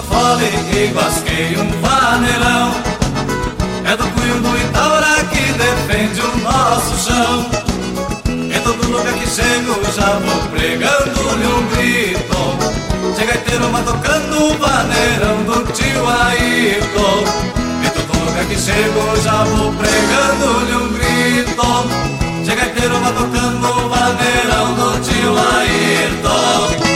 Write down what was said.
fole e guasquei um vaneirão. É do cunho do Itaura que defende o nosso chão. Em todo lugar que chego já vou pregando-lhe um grito. Chega inteiro vai tocando o vaneirão do tio Ayrton. Em todo lugar que chego já vou pregando-lhe um grito. Chega inteiro vai tocando o vaneirão do tio Ayrton.